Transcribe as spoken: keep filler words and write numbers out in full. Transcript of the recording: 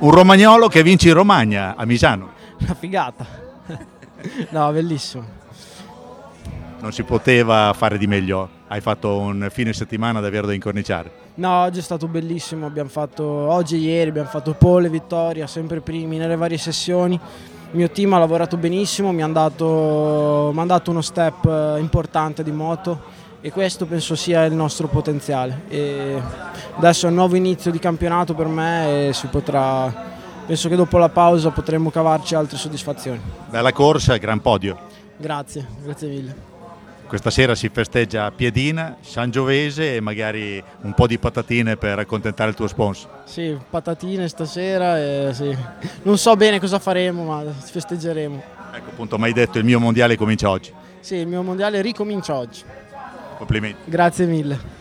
Un romagnolo che vince in Romagna, a Misano. Una figata. No, bellissimo. Non si poteva fare di meglio. Hai fatto un fine settimana davvero da incorniciare. No, oggi è stato bellissimo. Abbiamo fatto oggi e ieri abbiamo fatto pole, vittoria, sempre primi nelle varie sessioni. Il mio team ha lavorato benissimo, mi hanno dato, mi hanno dato uno step importante di moto e questo penso sia il nostro potenziale. E adesso è un nuovo inizio di campionato per me e si potrà, penso che dopo la pausa potremo cavarci altre soddisfazioni. Bella corsa, gran podio. Grazie, grazie mille. Questa sera si festeggia a Piedina, Sangiovese e magari un po' di patatine per accontentare il tuo sponsor. Sì, patatine stasera e sì. Non so bene cosa faremo, ma festeggeremo. Ecco appunto, mi hai detto il mio mondiale comincia oggi. Sì, il mio mondiale ricomincia oggi. Complimenti. Grazie mille.